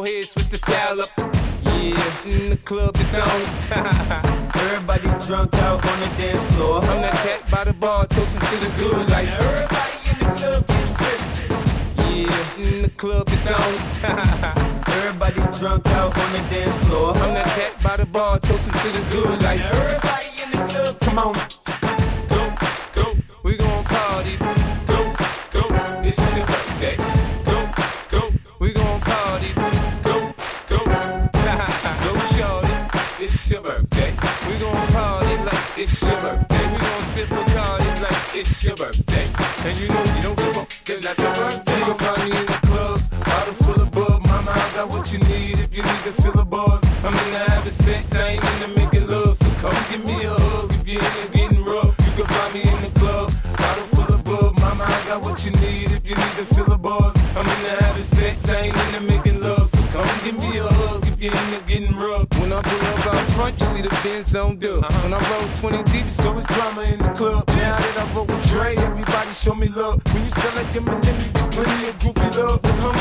go ahead, switch the style up. Yeah, in the club it's on. Everybody drunk out on the dance floor. I'm that cat by the bar, toasting to the good like Everybody in the club getting tipsy. yeah, in the club it's on. Everybody drunk out on the dance floor. I'm that cat by the bar, toasting to the good like Everybody in the club, come on. go, go, we gon' party. Go, go, it's your birthday. Go, go, we gon' party. Go, go, go shorty, it's your birthday. We gon' party like it's your birthday. We gon' sip Bacardi like it's your birthday. And you know you don't give up, it's not your birthday. You gon' find me in the club, bottle full of bub. Mama, I got what you need if you need to fill a buzz. I'm in the having sex, I ain't into making love. So come give me a hug if you're into getting rough. You can find me in the club, bottle full of bub. Mama, I got what you need if you need to fill a buzz. I'm in the having sex, I ain't into making love. So come give me a hug if you're into getting rough. When I pull up out front, you see the Benz on dub. When I roll 20 deep, so it's drama in the club. Now that I roll with Dre, everybody show me love. When you sell like them and then you get plenty of groupie love. Look, homie,